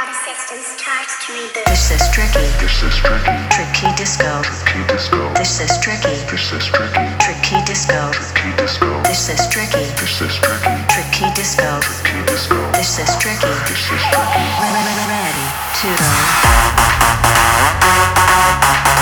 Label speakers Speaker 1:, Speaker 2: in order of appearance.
Speaker 1: This is tricky. Tricky disco. This is tricky. Tricky disco. This is tricky. Tricky disco. This is tricky. Ready to go.